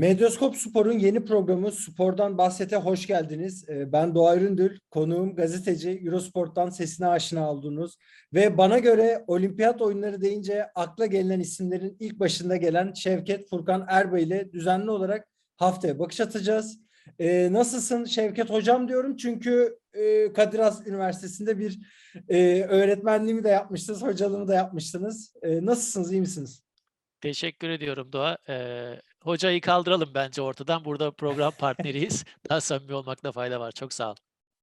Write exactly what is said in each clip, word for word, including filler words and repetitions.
Medyaskop Spor'un yeni programı Spor'dan Bahset'e hoş geldiniz. Ee, Ben Doğa Üründül, konuğum gazeteci, Eurosport'tan sesine aşina oldunuz. Ve bana göre olimpiyat oyunları deyince akla gelinen isimlerin ilk başında gelen Şevket Furkan Erbay ile düzenli olarak haftaya bakış atacağız. Ee, nasılsın Şevket Hocam diyorum çünkü e, Kadir Has Üniversitesi'nde bir e, öğretmenliğimi de yapmıştınız, hocalığımı da yapmıştınız. E, nasılsınız, iyi misiniz? Teşekkür ediyorum Doğa. Eee, hocayı kaldıralım bence ortadan. Burada program partneriyiz. Daha samimi olmakta fayda var. Çok sağ ol.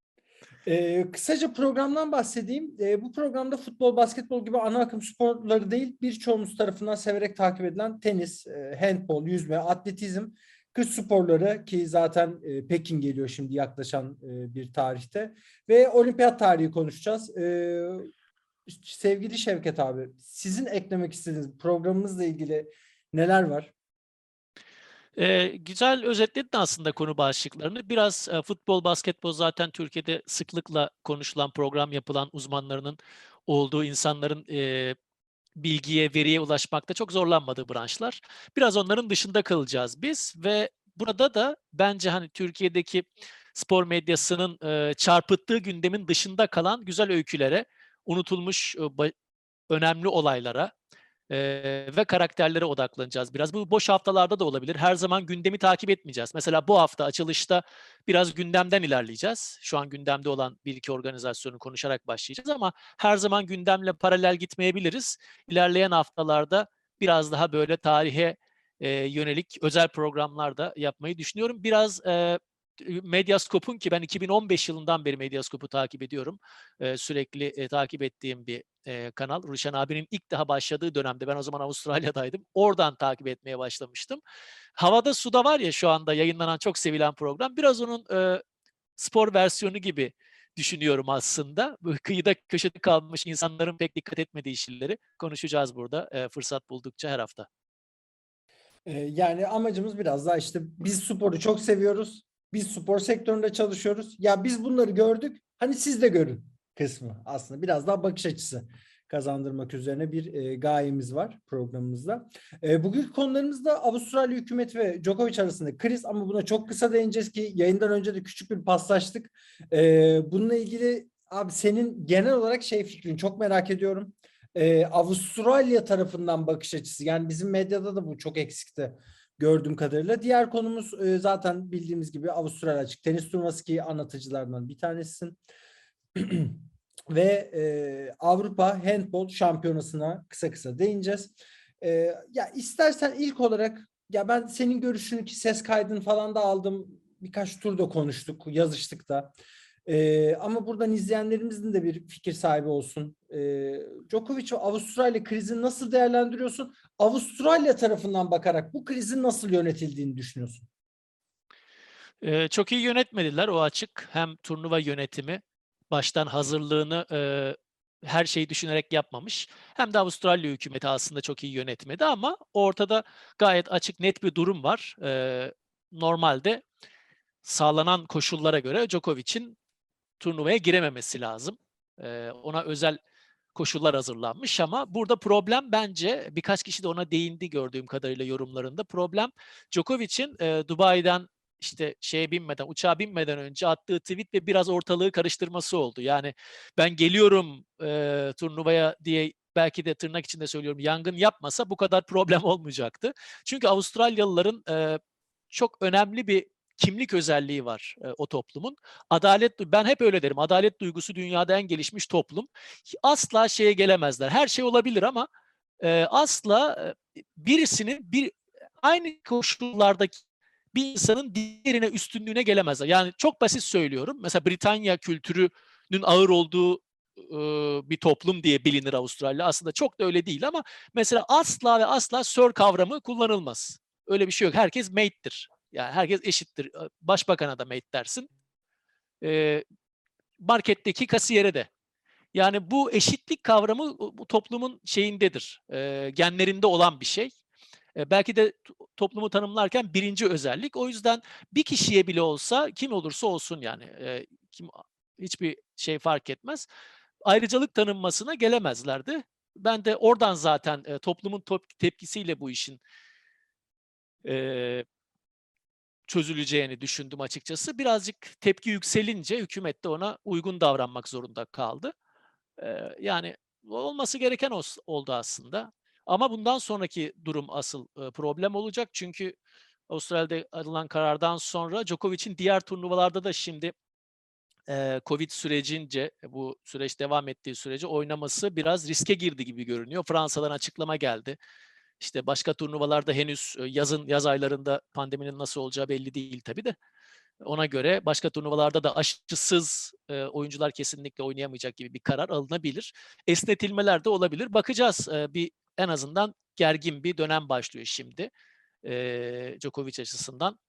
Ee, kısaca programdan bahsedeyim. Ee, bu programda futbol, basketbol gibi ana akım sporları değil, birçoğumuz tarafından severek takip edilen tenis, e, handbol, yüzme, atletizm, kış sporları ki zaten e, Pekin geliyor şimdi yaklaşan e, bir tarihte ve olimpiyat tarihi konuşacağız. Ee, sevgili Şevket abi, sizin eklemek istediğiniz programımızla ilgili neler var? Eee, güzel özetledin aslında konu başlıklarını. Biraz e, futbol, basketbol zaten Türkiye'de sıklıkla konuşulan, program yapılan uzmanlarının olduğu insanların eee, bilgiye, veriye ulaşmakta çok zorlanmadığı branşlar. Biraz onların dışında kalacağız biz ve burada da bence hani Türkiye'deki spor medyasının e, çarpıttığı gündemin dışında kalan güzel öykülere, unutulmuş e, ba- önemli olaylara Eee, ve karakterlere odaklanacağız biraz. Bu boş haftalarda da olabilir. Her zaman gündemi takip etmeyeceğiz. Mesela bu hafta açılışta biraz gündemden ilerleyeceğiz. Şu an gündemde olan bir iki organizasyonu konuşarak başlayacağız ama her zaman gündemle paralel gitmeyebiliriz. İlerleyen haftalarda biraz daha böyle tarihe eee, yönelik özel programlar da yapmayı düşünüyorum. Biraz eee Medyascope'un ki ben iki bin on beş yılından beri Medyascope'u takip ediyorum. Eee, sürekli e, takip ettiğim bir eee, kanal. Ruşen abinin ilk daha başladığı dönemde ben o zaman Avustralya'daydım. Oradan takip etmeye başlamıştım. Havada Suda var ya şu anda yayınlanan çok sevilen program. Biraz onun eee, spor versiyonu gibi düşünüyorum aslında. Böyle kıyıda köşede kalmış insanların pek dikkat etmediği şeyleri konuşacağız burada eee, fırsat buldukça her hafta. Ee, yani amacımız biraz daha işte biz sporu çok seviyoruz. Biz spor sektöründe çalışıyoruz. Ya biz bunları gördük. Hani siz de görün kısmı aslında. Biraz daha bakış açısı kazandırmak üzerine bir e, gayemiz var programımızda. E, bugünkü konularımız da Avustralya hükümeti ve Djokovic arasında kriz ama buna çok kısa değineceğiz ki yayından önce de küçük bir paslaştık. E, bununla ilgili abi senin genel olarak şey fikrini çok merak ediyorum. Ee, Avustralya tarafından bakış açısı. Yani bizim medyada da bu çok eksikti gördüğüm kadarıyla. Diğer konumuz e, zaten bildiğimiz gibi Avustralya açık tenis turnuvası ki anlatıcılardan bir tanesisin. Ve e, Avrupa Handbol Şampiyonası'na kısa kısa değineceğiz. E, ya istersen ilk olarak ya ben senin görüşünü ki ses kaydını falan da aldım. Birkaç turda konuştuk, yazıştık da. Ee, ama buradan izleyenlerimizin de bir fikir sahibi olsun. Ee, Djokovic ve Avustralya krizini nasıl değerlendiriyorsun? Avustralya tarafından bakarak bu krizin nasıl yönetildiğini düşünüyorsun? Eee, çok iyi yönetmediler o açık. Hem turnuva yönetimi baştan hazırlığını eee, her şeyi düşünerek yapmamış. Hem de Avustralya hükümeti aslında çok iyi yönetmedi ama ortada gayet açık net bir durum var. Eee, normalde sağlanan koşullara göre Djokovic'in turnuvaya girememesi lazım. Eee, ona özel koşullar hazırlanmış ama burada problem bence birkaç kişi de ona değindi gördüğüm kadarıyla yorumlarında. Problem Djokovic'in e, Dubai'den işte şeye binmeden, uçağa binmeden önce attığı tweet ve biraz ortalığı karıştırması oldu. Yani ben geliyorum e, turnuvaya diye belki de tırnak içinde söylüyorum yangın yapmasa bu kadar problem olmayacaktı. Çünkü Avustralyalıların e, çok önemli bir kimlik özelliği var e, o toplumun. Adalet, ben hep öyle derim. Adalet duygusu dünyada en gelişmiş toplum. Asla şeye gelemezler. Her şey olabilir ama e, asla e, birisinin bir aynı koşullardaki bir insanın diğerine üstünlüğüne gelemezler. Yani çok basit söylüyorum. Mesela Britanya kültürünün ağır olduğu e, bir toplum diye bilinir Avustralya. Aslında çok da öyle değil ama mesela asla ve asla sir kavramı kullanılmaz. Öyle bir şey yok. Herkes mate'tir. Yani herkes eşittir. Başbakana da mate dersin. E, marketteki kasiyere de. Yani bu eşitlik kavramı bu toplumun şeyindedir, e, genlerinde olan bir şey. E, belki de toplumu tanımlarken birinci özellik. O yüzden bir kişiye bile olsa, kim olursa olsun yani, e, kim hiçbir şey fark etmez. Ayrıcalık tanınmasına gelemezlerdi. Ben de oradan zaten e, toplumun top, tepkisiyle bu işin e, çözüleceğini düşündüm açıkçası. Birazcık tepki yükselince hükümet de ona uygun davranmak zorunda kaldı. Eee, yani olması gereken os oldu aslında. Ama bundan sonraki durum asıl, ııı, problem olacak. Çünkü Avustralya'da alınan karardan sonra Djokovic'in diğer turnuvalarda da şimdi, eee, Covid sürecince, bu süreç devam ettiği sürece oynaması biraz riske girdi gibi görünüyor. Fransa'dan açıklama geldi. İşte başka turnuvalarda henüz, eee, yazın yaz aylarında pandeminin nasıl olacağı belli değil tabii de. Ona göre başka turnuvalarda da aşısız, eee, oyuncular kesinlikle oynayamayacak gibi bir karar alınabilir. Esnetilmeler de olabilir. Bakacağız. Eee, bir en azından gergin bir dönem başlıyor şimdi, eee, Djokovic açısından.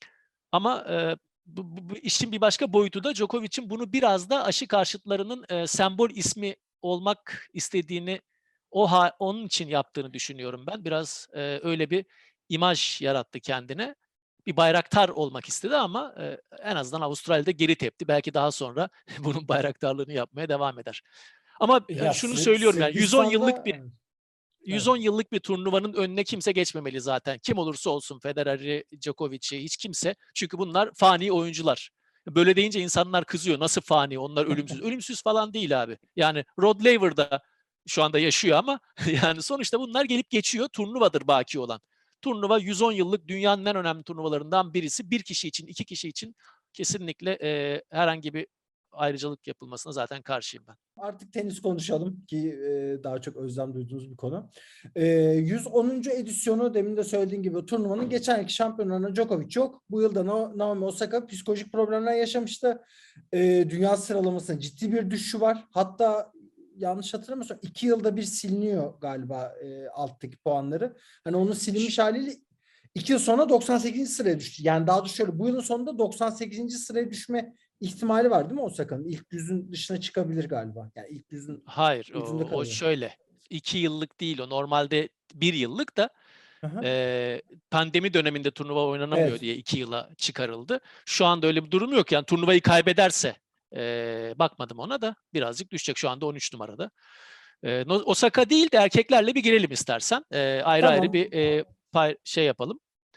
Ama, eee, bu bu bu işin bir başka boyutu da Djokovic'in bunu biraz da aşı karşıtlarının, eee, sembol ismi olmak istediğini, o ha onun için yaptığını düşünüyorum ben. Biraz, eee, öyle bir imaj yarattı kendine. Bir bayraktar olmak istedi ama, eee, en azından Avustralya'da geri tepti. Belki daha sonra bunun bayraktarlığını yapmaya devam eder. Ama, eee, Ya şunu Sır- söylüyorum yani yüz on yıllık Sırbistan'da bir evet. yüz Evet. on yıllık bir turnuvanın önüne kimse geçmemeli zaten. Kim olursa olsun Federer'i, Djokovic'i hiç kimse. Çünkü bunlar fani oyuncular. Böyle deyince insanlar kızıyor. Nasıl fani? Onlar ölümsüz. Ölümsüz falan değil abi. Yani Rod Laver da şu anda yaşıyor ama yani sonuçta bunlar gelip geçiyor. Turnuvadır baki olan. Turnuva yüz on yıllık dünyanın en önemli turnuvalarından birisi. Bir kişi için, iki kişi için kesinlikle eee, herhangi bir ayrıcalık yapılmasına zaten karşıyım ben. Artık tenis konuşalım ki e, daha çok özlem duyduğunuz bir konu. E, yüz onuncu edisyonu demin de söylediğim gibi turnuvanın geçen yılki şampiyonlarına Djokovic yok. Bu yılda Na- Naomi Osaka psikolojik problemler yaşamıştı. E, dünya sıralamasında ciddi bir düşüşü var. Hatta yanlış hatırlamıyorsam iki yılda bir siliniyor galiba e, alttaki puanları. Hani onun silinmiş haliyle iki yıl sonra doksan sekizinci sıraya düştü. Yani daha doğrusu şöyle bu yılın sonunda doksan sekizinci sıraya düşme ihtimali var değil mi Osaka'nın? İlk yüzün dışına çıkabilir galiba. Yani ilk yüzün Hayır, o ucunda o kalıyor. şöyle, iki yıllık değil o. Normalde bir yıllık da, Aha. eee, pandemi döneminde turnuva oynanamıyor Evet. diye iki yıla çıkarıldı. Şu anda öyle bir durum yok. Yani turnuvayı kaybederse, eee, bakmadım ona da birazcık düşecek. Şu anda on üç numarada. Eee, no Osaka değil de erkeklerle bir girelim istersen. Eee, ayrı ayrı bir, Tamam. eee, pay şey yapalım,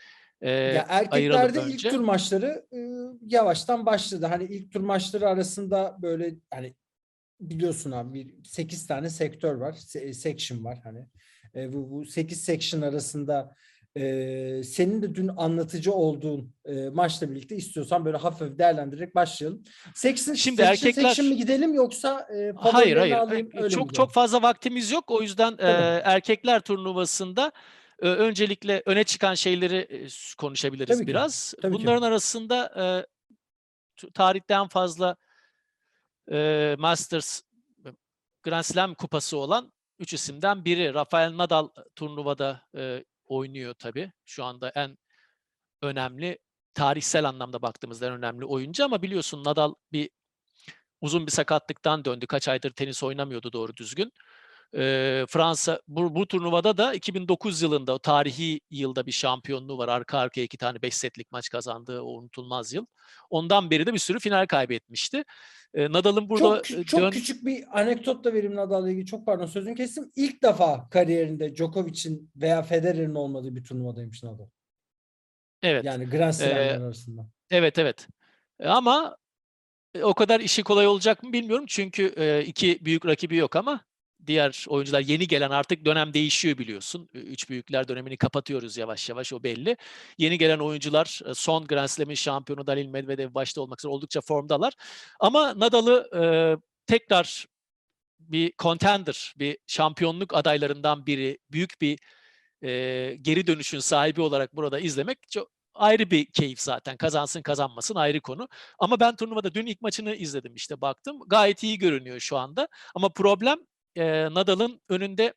eee, Ya ayıralım erkeklerde ilk önce. tur maçları e, yavaştan başladı. Hani ilk tur maçları arasında böyle hani biliyorsun abi bir sekiz tane sektör var. Se- section var hani. E, bu, bu sekiz section arasında e, senin de dün anlatıcı olduğun e, maçla birlikte istiyorsan böyle hafif değerlendirerek başlayalım. Section, Şimdi section section mi erkekler. gidelim yoksa e, Hayır, favorilerini hayır. alayım E, öyle mi çok çok gidelim? fazla vaktimiz yok. O yüzden, Tabii. eee, erkekler turnuvasında, eee, öncelikle öne çıkan şeyleri, eee, s konuşabiliriz Tabii ki. biraz. Tabii ki. Bunların arasında, eee, t tarihte en fazla, eee, Masters, Grand Slam kupası olan üç isimden biri. Rafael Nadal turnuvada, eee, oynuyor tabii. Şu anda en önemli, tarihsel anlamda baktığımızda en önemli oyuncu ama biliyorsun Nadal bir uzun bir sakatlıktan döndü. Kaç aydır tenis oynamıyordu doğru düzgün. Eee, Fransa bu, bu turnuvada da iki bin dokuz yılında o tarihi yılda bir şampiyonluğu var. Arka arkaya iki tane beş setlik maç kazandığı o unutulmaz yıl. Ondan beri de bir sürü final kaybetmişti. Eee, Nadal'ın burada Çok kü- e, çok dön küçük bir anekdot da vereyim Nadal'la ilgili. Çok pardon sözünü kestim. İlk defa kariyerinde Djokovic'in veya Federer'in olmadığı bir turnuvadaymış Nadal. evet. Yani Grand Eee, Slam'ler arasında. evet, evet. E, ama E, o kadar işi kolay olacak mı bilmiyorum. Çünkü e, iki büyük rakibi yok ama diğer oyuncular yeni gelen, artık dönem değişiyor biliyorsun. Ü- Üç büyükler dönemini kapatıyoruz yavaş yavaş, o belli. Yeni gelen oyuncular, e, son Grand Slam'in şampiyonu Daniil Medvedev başta olmak üzere oldukça formdalar. Ama Nadal'ı e, tekrar bir contender, bir şampiyonluk adaylarından biri, büyük bir e, geri dönüşün sahibi olarak burada izlemek çok ayrı bir keyif zaten. Kazansın kazanmasın ayrı konu. Ama ben turnuvada dün ilk maçını izledim, işte baktım. Gayet iyi görünüyor şu anda. Ama problem, e, Nadal'ın önünde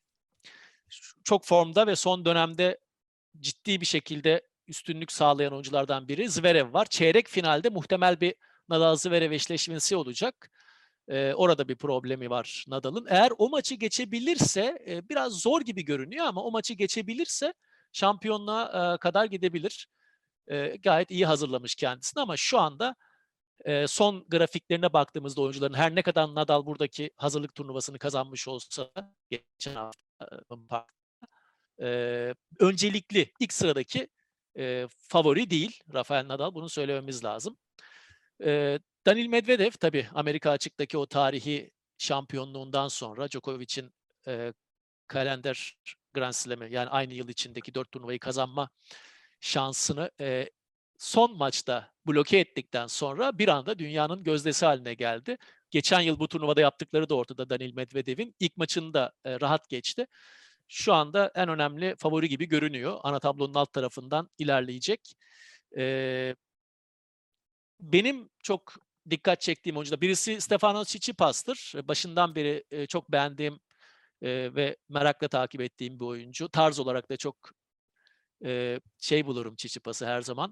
çok formda ve son dönemde ciddi bir şekilde üstünlük sağlayan oyunculardan biri Zverev var. Çeyrek finalde muhtemel bir Nadal-Zverev eşleşmesi olacak. Ee, orada bir problemi var Nadal'ın. Eğer o maçı geçebilirse, e, biraz zor gibi görünüyor ama o maçı geçebilirse şampiyonluğa e, kadar gidebilir. E, gayet iyi hazırlamış kendisini ama şu anda e, son grafiklerine baktığımızda oyuncuların, her ne kadar Nadal buradaki hazırlık turnuvasını kazanmış olsa da geçen hafta, e, Eee, öncelikli ilk sıradaki e, favori değil Rafael Nadal. Bunu söylememiz lazım. E, Daniil Medvedev tabii Amerika açıktaki o tarihi şampiyonluğundan sonra Djokovic'in e, kalender Grand Slam'i yani aynı yıl içindeki dört turnuvayı kazanma şansını e, son maçta bloke ettikten sonra bir anda dünyanın gözdesi haline geldi. Geçen yıl bu turnuvada yaptıkları da ortada Daniil Medvedev'in. İlk maçını da e, rahat geçti. Şu anda en önemli favori gibi görünüyor. Ana tablonun alt tarafından ilerleyecek. E, benim çok dikkat çektiğim oyuncular birisi Stefanos Tsitsipas'tır. Başından beri e, çok beğendiğim e, ve merakla takip ettiğim bir oyuncu. Tarz olarak da çok e, şey bulurum Tsitsipas'ı her zaman.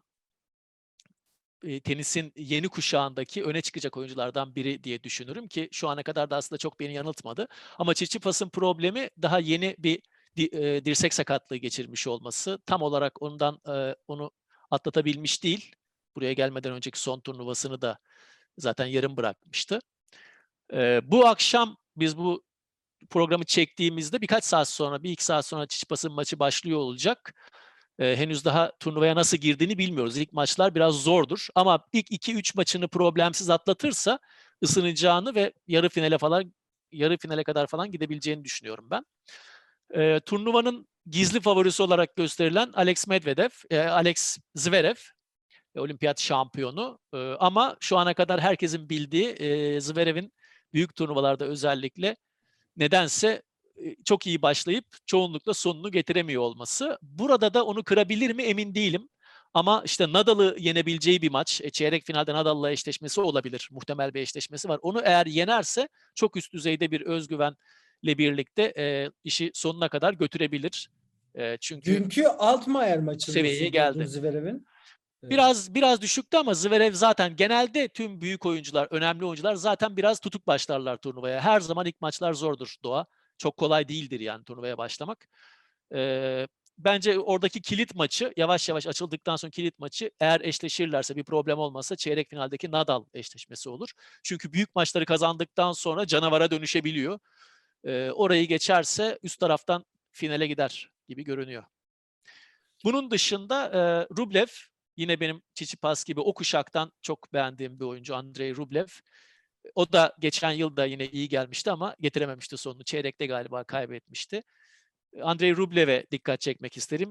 E, tenisin yeni kuşağındaki öne çıkacak oyunculardan biri diye düşünürüm ki şu ana kadar da aslında çok beni yanıltmadı. Ama Tsitsipas'ın problemi daha yeni bir di, e, dirsek sakatlığı geçirmiş olması. Tam olarak ondan e, onu atlatabilmiş değil. Buraya gelmeden önceki son turnuvasını da zaten yarım bırakmıştı. E, bu akşam biz bu programı çektiğimizde birkaç saat sonra, bir iki saat sonra Tsitsipas'ın maçı başlıyor olacak. Ee, henüz daha turnuvaya nasıl girdiğini bilmiyoruz. İlk maçlar biraz zordur ama ilk iki üç maçını problemsiz atlatırsa ısınacağını ve yarı finale falan yarı finale kadar falan gidebileceğini düşünüyorum ben. Ee, turnuvanın gizli favorisi olarak gösterilen Alex Medvedev, e, Alex Zverev, e, olimpiyat şampiyonu. E, ama şu ana kadar herkesin bildiği e, Zverev'in büyük turnuvalarda özellikle nedense çok iyi başlayıp çoğunlukla sonunu getiremiyor olması. Burada da onu kırabilir mi emin değilim. Ama işte Nadal'ı yenebileceği bir maç, çeyrek finalde Nadal'la eşleşmesi olabilir. Muhtemel bir eşleşmesi var. Onu eğer yenerse çok üst düzeyde bir özgüvenle birlikte e, işi sonuna kadar götürebilir. E, çünkü Dünkü Altmaier maçını seviyeye nasıl buldun geldi. Zverev'in? Biraz biraz düşüktü ama Zverev zaten genelde tüm büyük oyuncular, önemli oyuncular zaten biraz tutuk başlarlar turnuvaya. Her zaman ilk maçlar zordur Doğa. Çok kolay değildir yani turnuvaya başlamak. Ee, bence oradaki kilit maçı yavaş yavaş açıldıktan sonra kilit maçı eğer eşleşirlerse bir problem olmazsa çeyrek finaldeki Nadal eşleşmesi olur. Çünkü büyük maçları kazandıktan sonra canavara dönüşebiliyor. Ee, orayı geçerse üst taraftan finale gider gibi görünüyor. Bunun dışında e, Rublev yine benim Tsitsipas gibi o kuşaktan çok beğendiğim bir oyuncu Andrei Rublev. O da geçen yıl da yine iyi gelmişti ama getirememişti sonunu. Çeyrekte galiba kaybetmişti. Andrei Rublev'e dikkat çekmek isterim.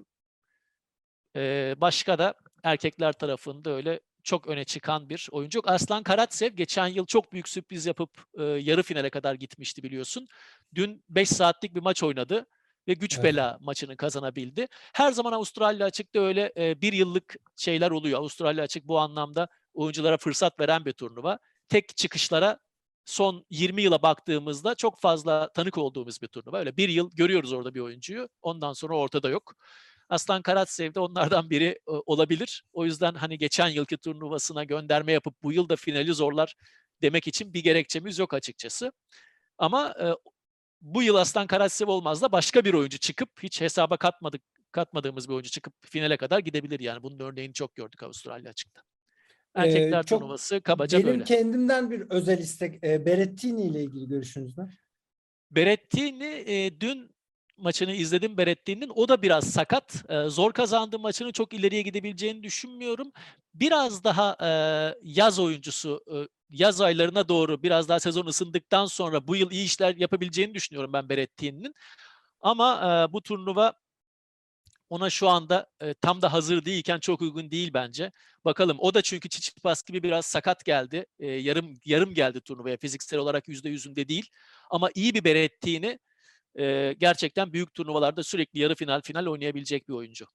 Ee, başka da erkekler tarafında öyle çok öne çıkan bir oyuncu yok. Aslan Karatsev geçen yıl çok büyük sürpriz yapıp e, yarı finale kadar gitmişti biliyorsun. Dün beş saatlik bir maç oynadı ve güç Evet. bela maçını kazanabildi. Her zaman Avustralya Açık'ta öyle e, bir yıllık şeyler oluyor. Avustralya Açık bu anlamda oyunculara fırsat veren bir turnuva. Tek çıkışlara son yirmi yıla baktığımızda çok fazla tanık olduğumuz bir turnuva. Öyle bir yıl görüyoruz orada bir oyuncuyu. Ondan sonra ortada yok. Aslan Karatsev de onlardan biri e, olabilir. O yüzden hani geçen yılki turnuvasına gönderme yapıp bu yıl da finali zorlar demek için bir gerekçemiz yok açıkçası. Ama e, bu yıl Aslan Karatsev olmaz da başka bir oyuncu çıkıp hiç hesaba katmadık katmadığımız bir oyuncu çıkıp finale kadar gidebilir yani. Bunun örneğini çok gördük Avustralya Açık'ta. Ee, Erkekler çok turnuvası kabaca benim böyle. kendimden bir özel istek. E, Berrettini ile ilgili görüşünüz ne? Berrettini e, dün maçını izledim Berrettini'nin. O da biraz sakat. E, zor kazandığı maçını çok ileriye gidebileceğini düşünmüyorum. Biraz daha e, yaz oyuncusu, e, yaz aylarına doğru biraz daha sezon ısındıktan sonra bu yıl iyi işler yapabileceğini düşünüyorum ben Berrettini'nin. Ama e, bu turnuva ona şu anda e, tam da hazır değilken çok uygun değil bence. Bakalım o da çünkü Tsitsipas gibi biraz sakat geldi. E, yarım yarım geldi turnuvaya fiziksel olarak yüzde yüzünde değil. Ama iyi bir Berrettini e, gerçekten büyük turnuvalarda sürekli yarı final final oynayabilecek bir oyuncu.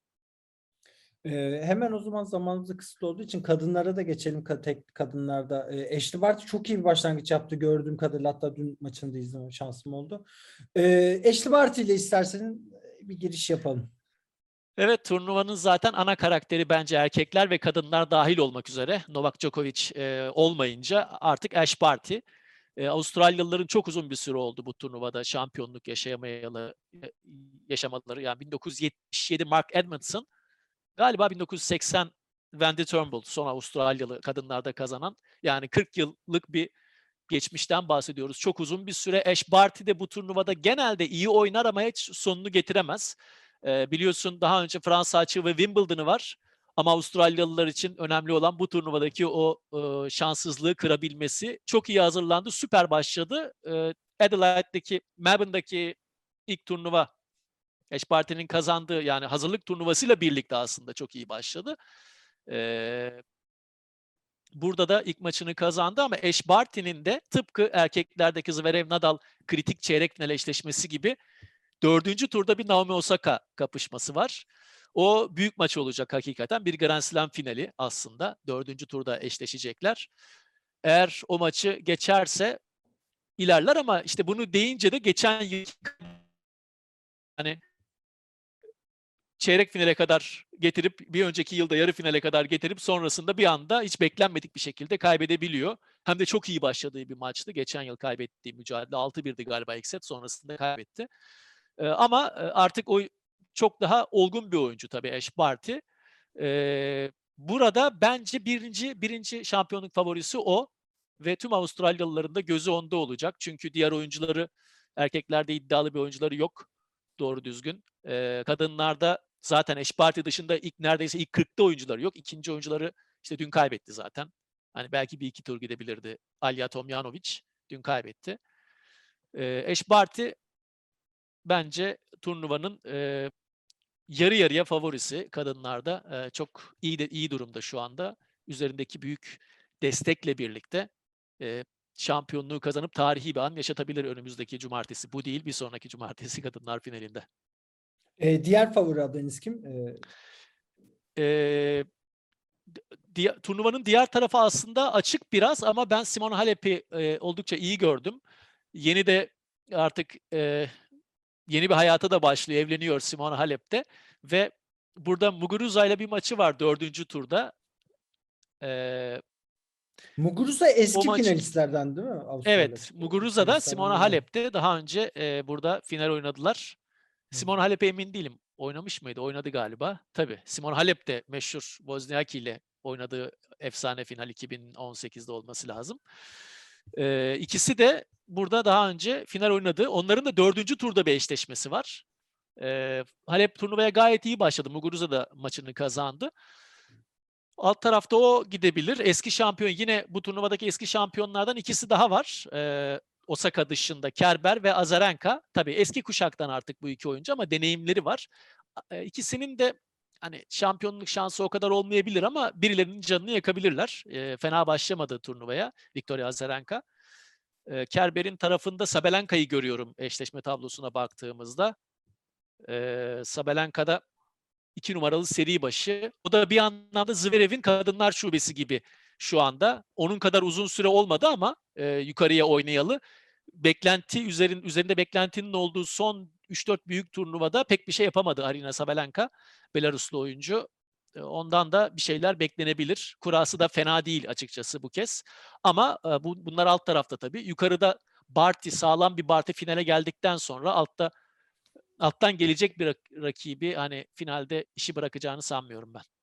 Ee, hemen o zaman zamanımız kısıtlı olduğu için kadınlara da geçelim. Ka- tek kadınlarda. Ee, Ashley Barty çok iyi bir başlangıç yaptı gördüğüm kadarıyla. Hatta dün maçını da izleme şansım oldu. Ee, Ashley Barty ile isterseniz bir giriş yapalım. Evet, turnuvanın zaten ana karakteri bence erkekler ve kadınlar dahil olmak üzere. Novak Djokovic e, olmayınca artık Ash Barty. E, Avustralyalıların çok uzun bir süre oldu bu turnuvada şampiyonluk yaşayamayalı e, yaşamaları. Yani bin dokuz yüz yetmiş yedi Mark Edmondson, galiba bin dokuz yüz seksen Wendy Turnbull son Avustralyalı kadınlarda kazanan. Yani kırk yıllık bir geçmişten bahsediyoruz. Çok uzun bir süre. Ash Barty de bu turnuvada genelde iyi oynar ama hiç sonunu getiremez. Ee, biliyorsun daha önce Fransa açığı ve Wimbledon'ı var. Ama Avustralyalılar için önemli olan bu turnuvadaki o e, şanssızlığı kırabilmesi. Çok iyi hazırlandı, süper başladı. E, Adelaide'deki, Melbourne'daki ilk turnuva Ash Barty'nin kazandığı, yani hazırlık turnuvasıyla birlikte aslında çok iyi başladı. E, Burada da ilk maçını kazandı ama Ash Barty'nin de tıpkı erkeklerdeki Zverev-Nadal kritik çeyrek final eşleşmesi gibi dördüncü turda bir Naomi Osaka kapışması var. O büyük maç olacak hakikaten. Bir Grand Slam finali aslında. Dördüncü turda eşleşecekler. Eğer o maçı geçerse ilerler ama işte bunu deyince de geçen yıl hani çeyrek finale kadar getirip bir önceki yılda yarı finale kadar getirip sonrasında bir anda hiç beklenmedik bir şekilde kaybedebiliyor. Hem de çok iyi başladığı bir maçtı. Geçen yıl kaybettiği mücadele altı birdi galiba ilk set, sonrasında kaybetti. Ee, ama artık o çok daha olgun bir oyuncu tabii Ash Barty. Ee, burada bence birinci birinci şampiyonluk favorisi o ve tüm Avustralyalıların da gözü onda olacak. Çünkü diğer oyuncuları, erkeklerde iddialı bir oyuncuları yok doğru düzgün. Ee, kadınlarda zaten Ash Barty dışında ilk neredeyse ilk kırkta oyuncuları yok. İkinci oyuncuları işte dün kaybetti zaten. Hani belki bir iki tur gidebilirdi. Alya Tomljanovic dün kaybetti. Ee, Ash Barty bence turnuvanın e, yarı yarıya favorisi kadınlarda. E, çok iyi de iyi durumda şu anda. Üzerindeki büyük destekle birlikte e, şampiyonluğu kazanıp tarihi bir an yaşatabilir önümüzdeki cumartesi. Bu değil, bir sonraki cumartesi kadınlar finalinde. E, diğer favori adayınız kim? E, E, di- turnuvanın diğer tarafı aslında açık biraz ama ben Simona Halep'i e, oldukça iyi gördüm. Yeni de artık e, yeni bir hayata da başlıyor. Evleniyor Simona Halep'te ve burada Muguruza ile bir maçı var dördüncü turda. Ee, Muguruza o eski maç, finalistlerden değil mi? Avustralya evet, Muguruza da finalistlerden Simona biri. Halep'te daha önce e, burada final oynadılar. Hı. Simona Halep'e emin değilim. Oynamış mıydı? Oynadı galiba. Tabii. Simona Halep de meşhur Wozniacki ile oynadığı efsane final iki bin on sekizde olması lazım. Ee, ikisi de burada daha önce final oynadı. Onların da dördüncü turda bir eşleşmesi var. Ee, Halep turnuvaya gayet iyi başladı. Muguruza da maçını kazandı. Alt tarafta o gidebilir. Eski şampiyon, yine bu turnuvadaki eski şampiyonlardan ikisi daha var. Ee, Osaka dışında Kerber ve Azarenka. Tabii eski kuşaktan artık bu iki oyuncu ama deneyimleri var. Ee, ikisinin de hani şampiyonluk şansı o kadar olmayabilir ama birilerinin canını yakabilirler. Ee, fena başlamadı turnuvaya Victoria Azarenka. Ee, Kerber'in tarafında Sabalenka'yı görüyorum eşleşme tablosuna baktığımızda. Ee, Sabalenka'da iki numaralı seri başı. O da bir anlamda Zverev'in kadınlar şubesi gibi şu anda. Onun kadar uzun süre olmadı ama e, yukarıya oynayalı. Beklenti üzerin, üzerinde beklentinin olduğu son üç dört büyük turnuvada pek bir şey yapamadı Aryna Sabalenka. Belaruslu oyuncu. E, ondan da bir şeyler beklenebilir. Kurası da fena değil açıkçası bu kez. Ama e, bu, bunlar alt tarafta tabii. Yukarıda Barty, sağlam bir Barty finale geldikten sonra altta alttan gelecek bir rakibi hani finalde işi bırakacağını sanmıyorum ben.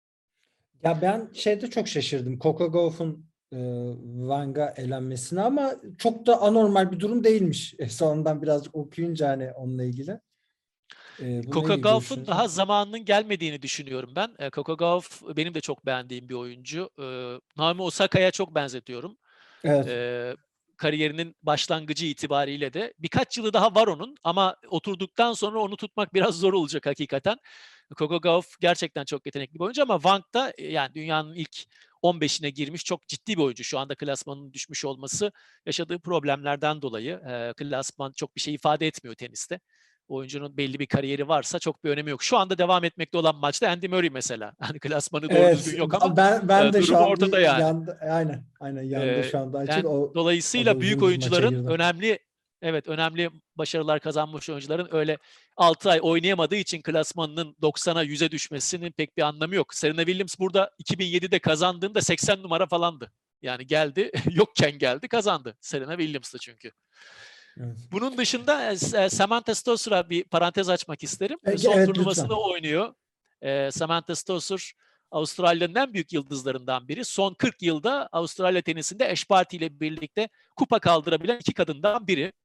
Ya ben şeyde çok şaşırdım. Coco Gauff'un e, Wang'a elenmesine ama çok da anormal bir durum değilmiş. E, sonradan birazcık okuyunca hani onunla ilgili. E, bununla Coco ilgili Gauff'un görüşünüz ne? daha zamanının gelmediğini düşünüyorum ben. E, Coco Gauff benim de çok beğendiğim bir oyuncu. E, Naomi Osaka'ya çok benzetiyorum. Evet. E, kariyerinin başlangıcı itibariyle de. Birkaç yılı daha var onun ama oturduktan sonra onu tutmak biraz zor olacak hakikaten. Coco Gauff gerçekten çok yetenekli bir oyuncu ama Wang da yani dünyanın ilk on beşine girmiş çok ciddi bir oyuncu. Şu anda klasmanının düşmüş olması yaşadığı problemlerden dolayı. E, klasman çok bir şey ifade etmiyor teniste. Oyuncunun belli bir kariyeri varsa çok bir önemi yok. Şu anda devam etmekte olan maçta Andy Murray mesela. Hani klasmanı doğru Evet. düzgün yok ama Ben ben e, de şu durumu an ortada bir yani. yanda aynen aynen yanda Ee, şu anda açık. yani O o da dolayısıyla uzun büyük uzun maça oyuncuların, girdi. önemli, evet, önemli başarılar kazanmış oyuncuların öyle altı ay oynayamadığı için klasmanının doksana yüze düşmesinin pek bir anlamı yok. Serena Williams burada iki bin yedide kazandığında seksen numara falandı. Yani geldi, yokken geldi, kazandı. Serena Williams'tı çünkü. Evet. Bunun dışında e, Samantha Stosur'a bir parantez açmak isterim. E, E, Son Evet lütfen. turnuvasını oynuyor. E, Samantha Stosur Avustralya'nın en büyük yıldızlarından biri. Son kırk yılda Avustralya tenisinde Ash Barty ile birlikte kupa kaldırabilen iki kadından biri.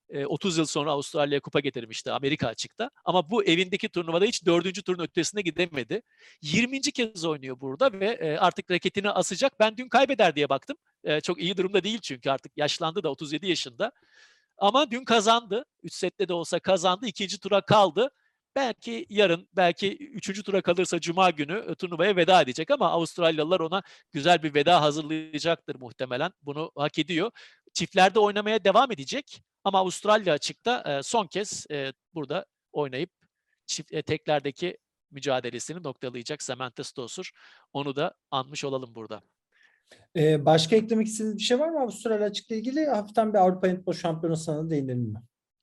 e, otuz yıl sonra Avustralya'ya kupa getirmişti Amerika açıkta. Ama bu evindeki turnuvada hiç dördüncü turun ötesine gidemedi. yirminci kez oynuyor burada ve e, artık raketini asacak. Ben dün kaybeder diye baktım. E, çok iyi durumda değil çünkü artık yaşlandı da otuz yedi yaşında. Ama dün kazandı. üç sette de olsa kazandı. İkinci tura kaldı. Belki yarın, belki üçüncü tura kalırsa Cuma günü e, turnuvaya veda edecek ama Avustralyalılar ona güzel bir veda hazırlayacaktır muhtemelen. Bunu hak ediyor. Çiftlerde oynamaya devam edecek ama Avustralya açıkta e, son kez e, burada oynayıp çift e, teklerdeki mücadelesini noktalayacak Samantha Stosur. Onu da anmış olalım burada. Ee, başka eklemek istediğiniz bir şey var mı Avustralya açıkla ilgili? Hafiften bir Avrupa Handball Şampiyonası'na değinelim mi?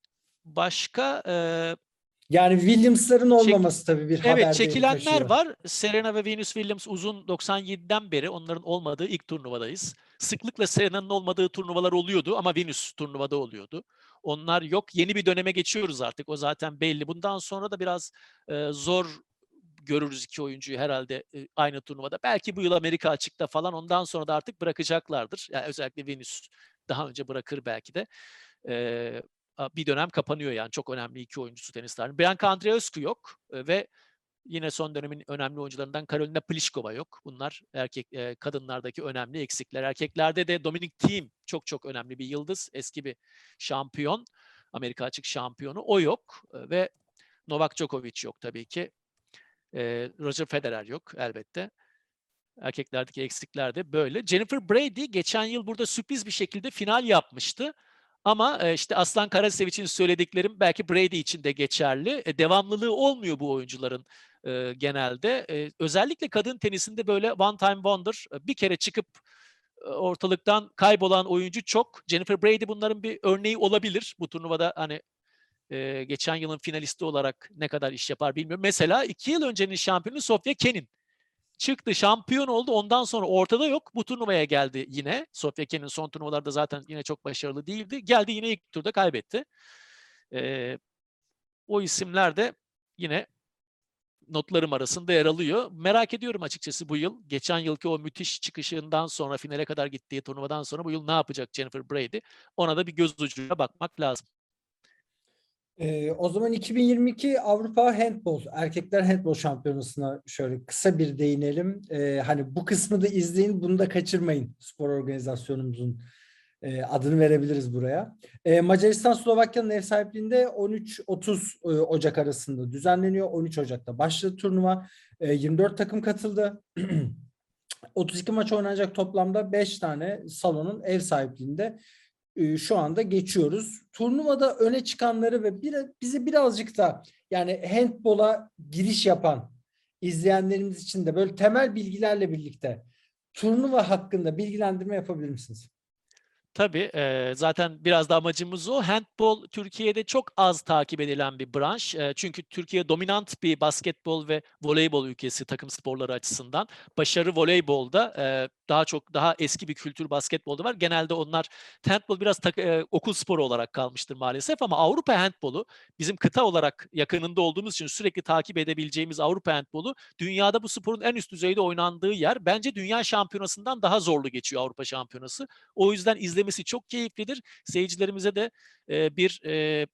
Başka e, Yani Williams'ların çek, olmaması tabii bir Evet, haber değeri çekilenler taşıyor. var. Serena ve Venus Williams uzun doksan yediden beri onların olmadığı ilk turnuvadayız. Sıklıkla Serena'nın olmadığı turnuvalar oluyordu ama Venus turnuvada oluyordu. Onlar yok. Yeni bir döneme geçiyoruz artık. O zaten belli. Bundan sonra da biraz e, zor görürüz iki oyuncuyu herhalde e, aynı turnuvada. Belki bu yıl Amerika açıkta falan. Ondan sonra da artık bırakacaklardır. Yani özellikle Venus daha önce bırakır belki de. E, bir dönem kapanıyor yani. Çok önemli iki oyuncusu tenis tarihinin. Bianca Andreescu yok e, ve yine son dönemin önemli oyuncularından Karolina Pliskova yok. Bunlar erkek e, kadınlardaki önemli eksikler. Erkeklerde de Dominic Thiem çok çok önemli bir yıldız. Eski bir şampiyon. Amerika açık şampiyonu. O yok. E, ve Novak Djokovic yok tabii ki. E, Roger Federer yok elbette. Erkeklerdeki eksikler de böyle. Jennifer Brady geçen yıl burada sürpriz bir şekilde final yapmıştı. Ama e, işte Aslan Karasevic'in söylediklerim belki Brady için de geçerli. E, devamlılığı olmuyor bu oyuncuların e, genelde. E, özellikle kadın tenisinde böyle one time wonder, e, bir kere çıkıp e, ortalıktan kaybolan oyuncu çok. Jennifer Brady bunların bir örneği olabilir. Bu turnuvada hani e, geçen yılın finalisti olarak ne kadar iş yapar bilmiyorum. Mesela iki yıl öncenin şampiyonu Sofia Kenin. Çıktı, şampiyon oldu. Ondan sonra ortada yok. Bu turnuvaya geldi yine. Sofia Kenin son turnuvalarda zaten yine çok başarılı değildi. Geldi yine ilk turda kaybetti. Ee, o isimler de yine notlarım arasında yer alıyor. Merak ediyorum açıkçası bu yıl. Geçen yılki o müthiş çıkışından sonra, finale kadar gittiği turnuvadan sonra bu yıl ne yapacak Jennifer Brady? Ona da bir göz ucuyla bakmak lazım. Ee, o zaman iki bin yirmi iki Avrupa Handball, Erkekler Handball Şampiyonası'na şöyle kısa bir değinelim. Ee, hani bu kısmı da izleyin, bunu da kaçırmayın. Spor organizasyonumuzun e, adını verebiliriz buraya. Ee, Macaristan Slovakya'nın ev sahipliğinde on üç otuz e, Ocak arasında düzenleniyor. on üç Ocak'ta başladı turnuva. E, yirmi dört takım katıldı. otuz iki maç oynanacak, toplamda beş tane salonun ev sahipliğinde e, şu anda geçiyoruz. Turnuvada öne çıkanları ve bir, bizi birazcık da yani handbola giriş yapan izleyenlerimiz için de böyle temel bilgilerle birlikte turnuva hakkında bilgilendirme yapabilir misiniz? Tabii, e, zaten biraz da amacımız o. Handbol Türkiye'de çok az takip edilen bir branş. E, çünkü Türkiye dominant bir basketbol ve voleybol ülkesi takım sporları açısından. Başarı voleybolda, e, daha çok daha eski bir kültür basketbolda var. Genelde onlar, handbol biraz tak, e, okul sporu olarak kalmıştır maalesef ama Avrupa handbolu bizim kıta olarak yakınında olduğumuz için sürekli takip edebileceğimiz Avrupa handbolu dünyada bu sporun en üst düzeyde oynandığı yer. Bence dünya şampiyonasından daha zorlu geçiyor Avrupa şampiyonası. O yüzden izlemesi çok keyiflidir. Seyircilerimize de e, bir e,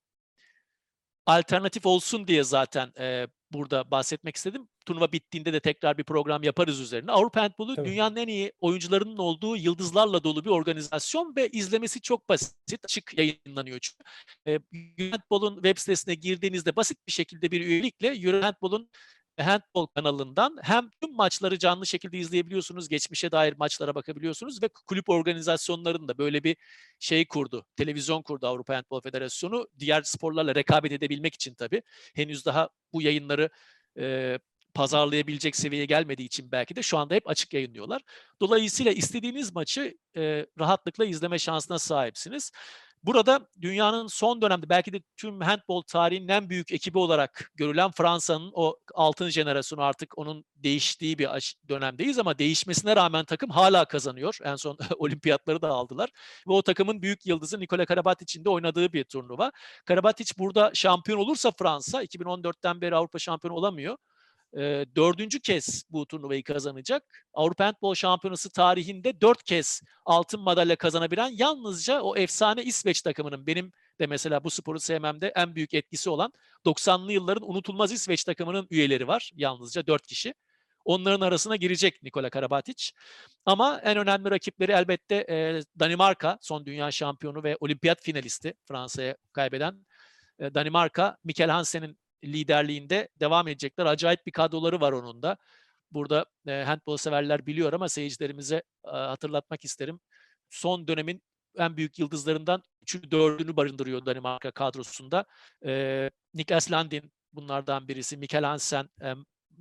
alternatif olsun diye zaten e, burada bahsetmek istedim. Turnuva bittiğinde de tekrar bir program yaparız üzerine. Avrupa Handbolu Tabii. dünyanın en iyi oyuncularının olduğu, yıldızlarla dolu bir organizasyon ve izlemesi çok basit. Açık yayınlanıyor çünkü. E, Handbol'un web sitesine girdiğinizde basit bir şekilde bir üyelikle Euro Handbol'un Handbol kanalından hem tüm maçları canlı şekilde izleyebiliyorsunuz, geçmişe dair maçlara bakabiliyorsunuz ve kulüp organizasyonlarının da böyle bir şey kurdu, televizyon kurdu Avrupa Handbol Federasyonu. Diğer sporlarla rekabet edebilmek için tabii. Henüz daha bu yayınları e, pazarlayabilecek seviyeye gelmediği için belki de şu anda hep açık yayınlıyorlar. Dolayısıyla istediğiniz maçı e, rahatlıkla izleme şansına sahipsiniz. Burada dünyanın son dönemde belki de tüm handbol tarihinin en büyük ekibi olarak görülen Fransa'nın o altın jenerasyonu, artık onun değiştiği bir dönemdeyiz ama değişmesine rağmen takım hala kazanıyor. En son olimpiyatları da aldılar. Ve o takımın büyük yıldızı Nikola Karabatic'in de oynadığı bir turnuva. Karabatic burada şampiyon olursa Fransa, iki bin on dörtten beri Avrupa şampiyonu olamıyor. E, dördüncü kez bu turnuvayı kazanacak. Avrupa Handbol Şampiyonası tarihinde dört kez altın madalya kazanabilen yalnızca o efsane İsveç takımının, benim de mesela bu sporu sevmemde en büyük etkisi olan doksanlı yılların unutulmaz İsveç takımının üyeleri var. Yalnızca dört kişi. Onların arasına girecek Nikola Karabatic. Ama en önemli rakipleri elbette e, Danimarka, son dünya şampiyonu ve olimpiyat finalisti, Fransa'ya kaybeden e, Danimarka. Mikkel Hansen'in liderliğinde devam edecekler. Acayip bir kadroları var onun da. Burada e, handbol severler biliyor ama seyircilerimize e, hatırlatmak isterim. Son dönemin en büyük yıldızlarından üçü dördünü barındırıyor Danimarka kadrosunda. E, Niklas Landin bunlardan birisi. Mikkel Hansen, e,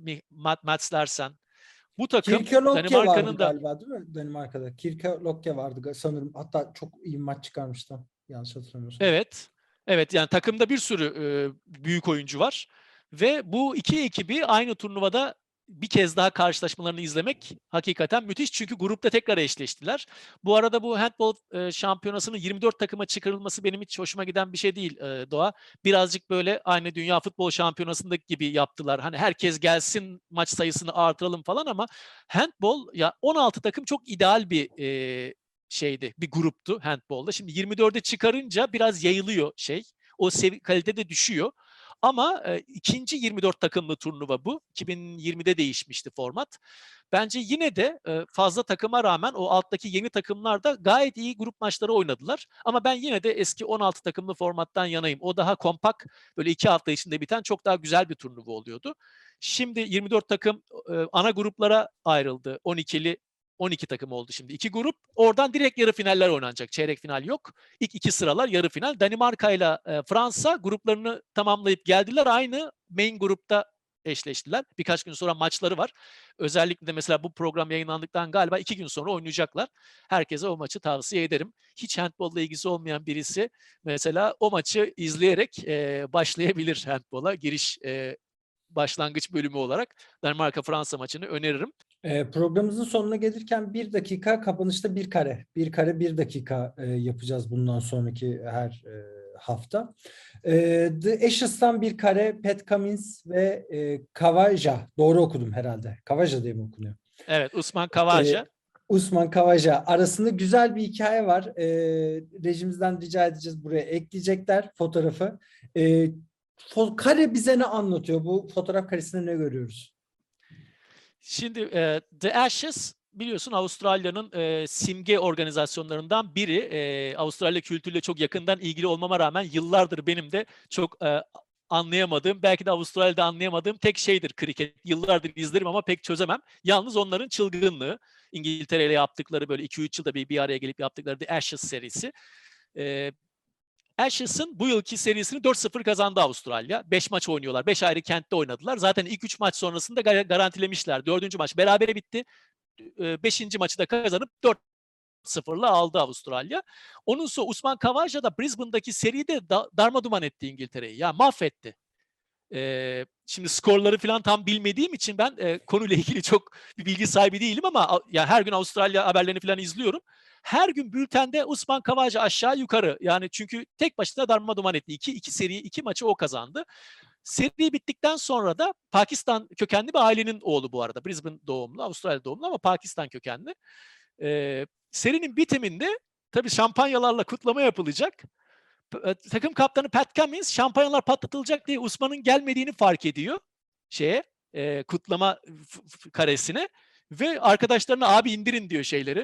Mats Larsen. Bu takım Kirkelokke vardı Danimarka'nın da galiba değil mi Danimarka'da? Kirkelokke vardı sanırım. Hatta çok iyi maç çıkarmıştı. Yanlış hatırlamıyorsam. evet. Evet, yani takımda bir sürü e, büyük oyuncu var ve bu iki ekibi aynı turnuvada bir kez daha karşılaşmalarını izlemek hakikaten müthiş. Çünkü grupta tekrar eşleştiler. Bu arada bu handbol e, şampiyonasının yirmi dört takıma çıkarılması benim hiç hoşuma giden bir şey değil e, Doğa. Birazcık böyle aynı Dünya Futbol Şampiyonası'ndaki gibi yaptılar. Hani herkes gelsin, maç sayısını artıralım falan ama handbol ya on altı takım çok ideal bir e, şeydi, bir gruptu handbolda. Şimdi yirmi dörde çıkarınca biraz yayılıyor şey. O sevi- kalite de düşüyor. Ama e, ikinci yirmi dört takımlı turnuva bu. iki bin yirmide değişmişti format. Bence yine de e, fazla takıma rağmen o alttaki yeni takımlar da gayet iyi grup maçları oynadılar. Ama ben yine de eski on altı takımlı formattan yanayım. O daha kompak, böyle iki hafta içinde biten çok daha güzel bir turnuva oluyordu. Şimdi yirmi dört takım e, ana gruplara ayrıldı. on ikili on iki takım oldu şimdi. İki grup. Oradan direkt yarı finaller oynanacak. Çeyrek final yok. İlk iki sıralar yarı final. Danimarka ile e, Fransa gruplarını tamamlayıp geldiler. Aynı main grupta eşleştiler. Birkaç gün sonra maçları var. Özellikle de mesela bu program yayınlandıktan galiba iki gün sonra oynayacaklar. Herkese o maçı tavsiye ederim. Hiç handbolla ilgisi olmayan birisi mesela o maçı izleyerek e, başlayabilir handbola. Giriş e, başlangıç bölümü olarak Danimarka-Fransa maçını öneririm. E, programımızın sonuna gelirken bir dakika, kapanışta bir kare. Bir kare bir dakika e, yapacağız bundan sonraki her e, hafta. E, The Ashes'tan bir kare, Pat Cummins ve e, Kavaja. Doğru okudum herhalde. Kavaja diye mi okunuyor? Evet, Usman E, Kavaja. Usman Kavaja arasında güzel bir hikaye var. E, rejimizden rica edeceğiz, buraya ekleyecekler fotoğrafı. E, fo- kare bize ne anlatıyor? Bu fotoğraf karesinde ne görüyoruz? Şimdi e, The Ashes biliyorsun Avustralya'nın e, simge organizasyonlarından biri. E, Avustralya kültürüyle çok yakından ilgili olmama rağmen yıllardır benim de çok e, anlayamadığım, belki de Avustralya'da anlayamadığım tek şeydir kriket. Yıllardır izlerim ama pek çözemem. Yalnız onların çılgınlığı, İngiltere ile yaptıkları böyle iki üç yılda bir, bir araya gelip yaptıkları The Ashes serisi. E, Ashes'ın bu yılki serisini dört sıfır kazandı Avustralya. beş maç oynuyorlar. beş ayrı kentte oynadılar. Zaten ilk üç maç sonrasında garantilemişler. dördüncü maç berabere bitti. beşinci maçı da kazanıp dört sıfırla aldı Avustralya. Onun sonra Usman Kavaja da Brisbane'daki seride da, darmaduman etti İngiltere'yi. Ya mahvetti. Ee, şimdi skorları falan tam bilmediğim için ben e, konuyla ilgili çok bir bilgi sahibi değilim ama ya her gün Avustralya haberlerini falan izliyorum. Her gün bültende Usman Kavaja aşağı yukarı. Yani çünkü tek başına darmaduman etti. İki, iki seri, iki maçı o kazandı. Seri bittikten sonra da Pakistan kökenli bir ailenin oğlu bu arada. Brisbane doğumlu, Avustralya doğumlu ama Pakistan kökenli. Ee, serinin bitiminde tabii şampanyalarla kutlama yapılacak. Takım kaptanı Pat Cummins şampanyalar patlatılacak diye Usman'ın gelmediğini fark ediyor şeye e, kutlama karesine ve arkadaşlarına abi indirin diyor şeyleri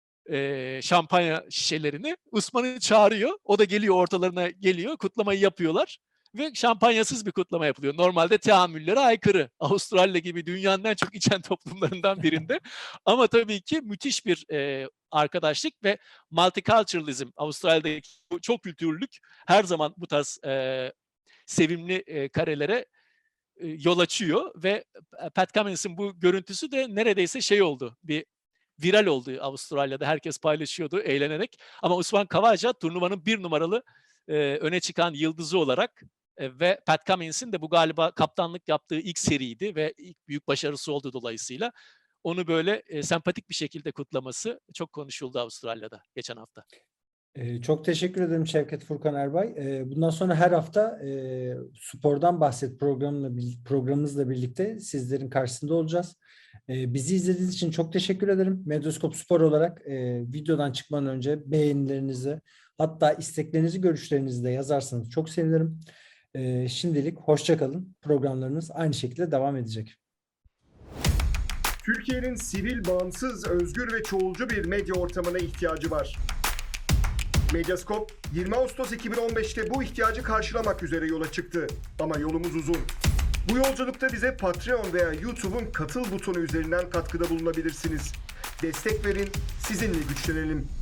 e, şampanya şişelerini. Usman'ı çağırıyor. O da geliyor ortalarına geliyor. Kutlamayı yapıyorlar. Ve şampanyasız bir kutlama yapılıyor. Normalde teamüllere aykırı. Avustralya gibi dünyanın en çok içen toplumlarından birinde. Ama tabii ki müthiş bir e, arkadaşlık ve multiculturalism. Avustralya'daki çok kültürlülük her zaman bu tarz e, sevimli e, karelere e, yol açıyor. Ve Pat Cummins'in bu görüntüsü de neredeyse şey oldu. Bir viral oldu Avustralya'da. Herkes paylaşıyordu eğlenerek. Ama Usman Kavaja turnuvanın bir numaralı e, öne çıkan yıldızı olarak e, ve Pat Cummins'in de bu galiba kaptanlık yaptığı ilk seriydi ve ilk büyük başarısı oldu dolayısıyla. Onu böyle e, sempatik bir şekilde kutlaması çok konuşuldu Avustralya'da geçen hafta. Ee, çok teşekkür ederim Şevket Furkan Erbay. Ee, bundan sonra her hafta e, Spordan Bahset programla, programımızla birlikte sizlerin karşısında olacağız. Ee, bizi izlediğiniz için çok teşekkür ederim. Medyaskop Spor olarak e, videodan çıkmadan önce beğenilerinizi, Hatta isteklerinizi, görüşlerinizi de yazarsanız çok sevinirim. Ee, şimdilik hoşça kalın. Programlarınız aynı şekilde devam edecek. Türkiye'nin sivil, bağımsız, özgür ve çoğulcu bir medya ortamına ihtiyacı var. Medyascope, yirmi Ağustos iki bin on beşte bu ihtiyacı karşılamak üzere yola çıktı. Ama yolumuz uzun. Bu yolculukta bize Patreon veya YouTube'un katıl butonu üzerinden katkıda bulunabilirsiniz. Destek verin, sizinle güçlenelim.